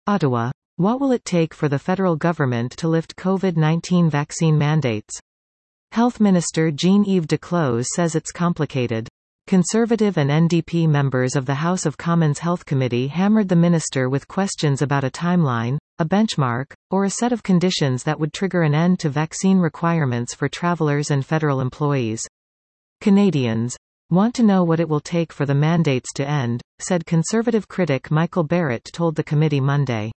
Ottawa. What will it take for the federal government to lift COVID-19 vaccine mandates? Health Minister Jean-Yves Duclos says it's complicated. Conservative and NDP members of the House of Commons Health Committee hammered the minister with questions about a timeline, a benchmark, or a set of conditions that would trigger an end to vaccine requirements for travellers and federal employees. Canadians want to know what it will take for the mandates to end, said Conservative critic Michael Barrett told the committee Monday.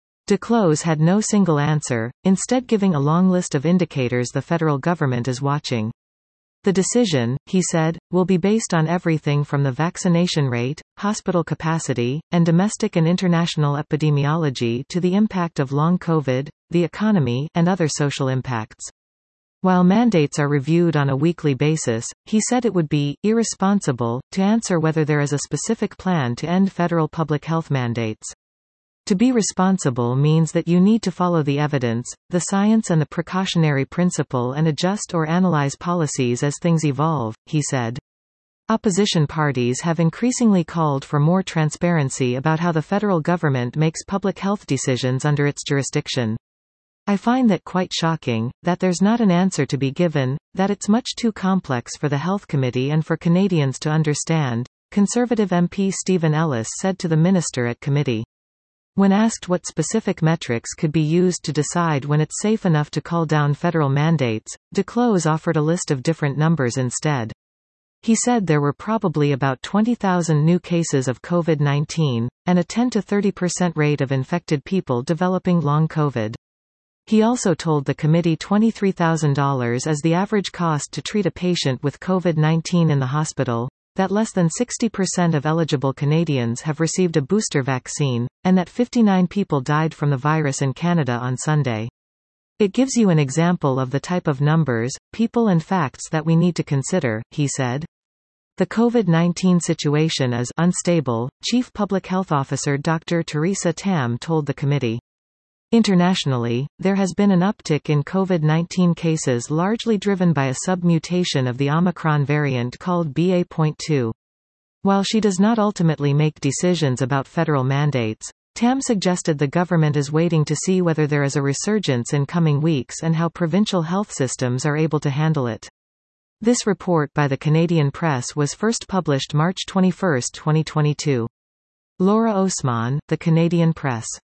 Duclos had no single answer, instead giving a long list of indicators the federal government is watching. The decision, he said, will be based on everything from the vaccination rate, hospital capacity, and domestic and international epidemiology to the impact of long COVID, the economy, and other social impacts. While mandates are reviewed on a weekly basis, he said it would be irresponsible to answer whether there is a specific plan to end federal public health mandates. To be responsible means that you need to follow the evidence, the science and the precautionary principle and adjust or analyze policies as things evolve, he said. Opposition parties have increasingly called for more transparency about how the federal government makes public health decisions under its jurisdiction. I find that quite shocking, that there's not an answer to be given, that it's much too complex for the Health Committee and for Canadians to understand, Conservative MP Stephen Ellis said to the minister at committee. When asked what specific metrics could be used to decide when it's safe enough to call down federal mandates, Duclos offered a list of different numbers instead. He said there were probably about 20,000 new cases of COVID-19, and a 10 to 30% rate of infected people developing long COVID. He also told the committee $23,000 is the average cost to treat a patient with COVID-19 in the hospital, that less than 60% of eligible Canadians have received a booster vaccine, and that 59 people died from the virus in Canada on Sunday. It gives you an example of the type of numbers, people and facts that we need to consider, he said. The COVID-19 situation is unstable, Chief Public Health Officer Dr. Theresa Tam told the committee. Internationally, there has been an uptick in COVID-19 cases largely driven by a submutation of the Omicron variant called BA.2. While she does not ultimately make decisions about federal mandates, Tam suggested the government is waiting to see whether there is a resurgence in coming weeks and how provincial health systems are able to handle it. This report by the Canadian Press was first published March 21, 2022. Laura Osman, The Canadian Press.